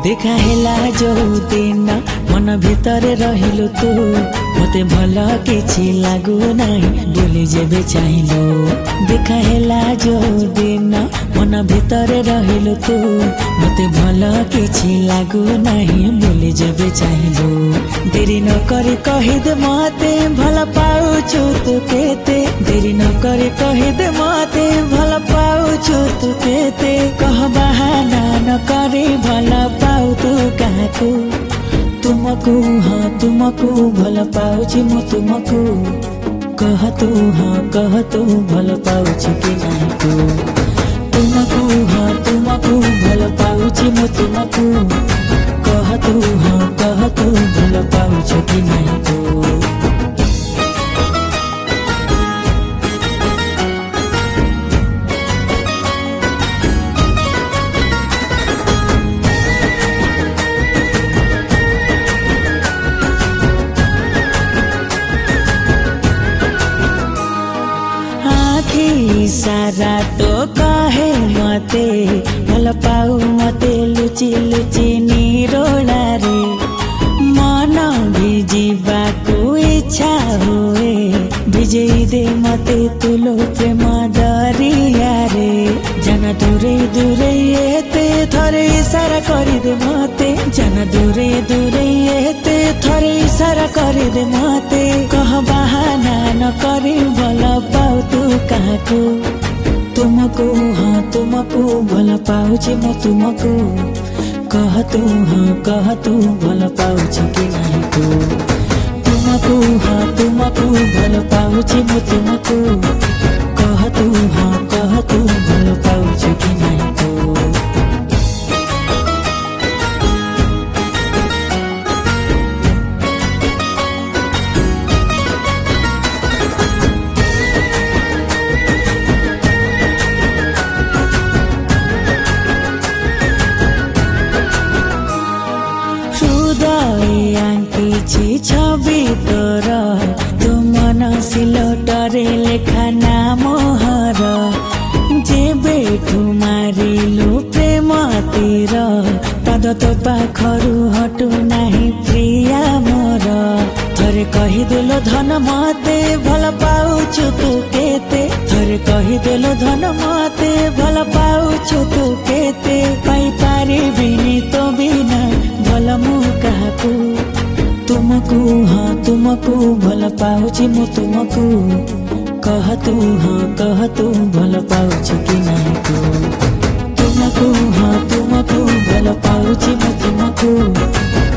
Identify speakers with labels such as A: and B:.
A: देखा हेला जो दिन मन भितर रहिलु तू मते भल किछि लागु नाही बोली जेबे चाहिलु। देखा हेला जो दिन मन भितर रहिलु तू मते भल किछि लागु नाही बोली जेबे चाहिलु। देरी न करी कहि दे मते भल पाउछु तू केते, देरी न करी कहि दे मते भल पाउछु तू केते। कह बहाना न करी भल पाउ तू काहाकू, तुमको हाँ तुमको भल पाउछि मु तुमको। कह तू हाँ कह तू भल पाउछि कि नाही तू, तुमको हाँ तुमको भल पाउछि मु तुमको। कह तू हाँ कह तू भल पाउछि कि नाही तू। सारा तो कहे मते भल पाऊ मते लुचि लुचि निरोला रे। मन भिजिबाको इच्छा हुए भिजेई दे मते तुलो प्रेम दरिया रे। जाना दूरे दूरे एते थरे इशारा करि दे मते, जाना दूरे दूरे एते थरे इशारा करि दे मते। कह बहाना न करी भल पाऊ तू काहाकू, तुमको हाँ तुमको भल पाउछि मु तुमको। कह तू हाँ कह तू भल पाउछि कि नाही तू, तुमको हाँ तुमको भल पाउछि मु तुमको। कह तू हाँ कह तू भल पाउछि कि नाही तू। छवि तोर तू मन सिलटरे लेखा नाम हर। जेबेठु मारिलु प्रेम तीर पद तो पाखरु हटु नाही प्रिया मोर। थरे कहिदेलो धन मते भल पाउछु तू केते, थरे कहिदेलो धन मते भल पाउछु तू केते। पाई पारिबिनी तो बिना भल मु काहाकू, तुमको हाँ तुमको भल पाउछि मु तुमको। कह तू हाँ कह तू भल पाउछि कि नाही तू, तुमको हाँ तुमको भल पाउछि मु तुमको।